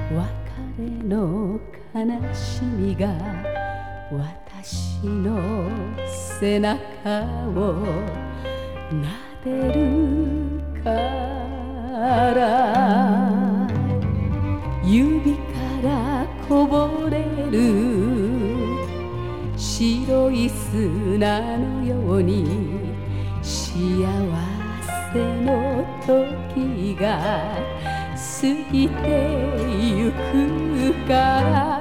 別れの悲しみが私の背中を撫でるから指からこぼれる白い砂のように幸せの時が過ぎてゆくから